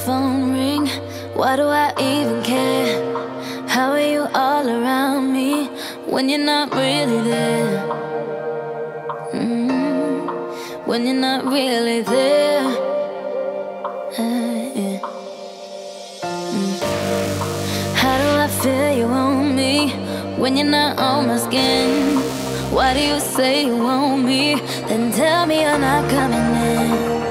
phone ring. Why do I even care? How are you all around me when you're not really there? When you're not really there. Yeah. How do I feel you on me when you're not on my skin? Why do you say you want me, then tell me you're not coming in?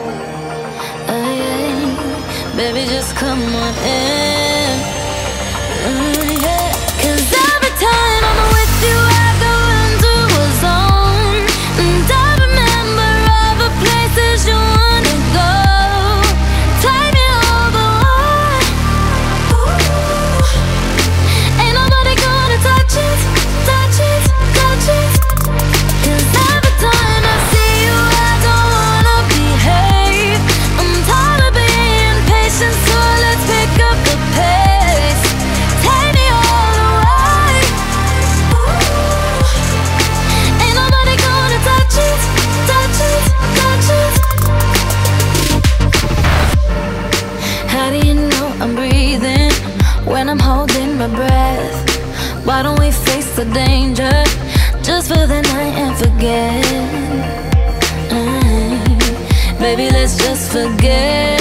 Yeah. Baby, just come on in. Yeah. 'Cause every time I'm with you, I go into a zone, and I remember all the places you wanna go. Take me all the way. Ain't nobody gonna touch it, touch it, touch it. 'Cause every time I see you, I don't wanna behave. I'm tired of being patient, so let's pick up the pace. Take me all the way. Ain't nobody gonna touch it, touch it, touch it. How do you know I'm breathing when I'm holding my breath? Why don't we face the danger just for the night and forget? Baby, let's just forget.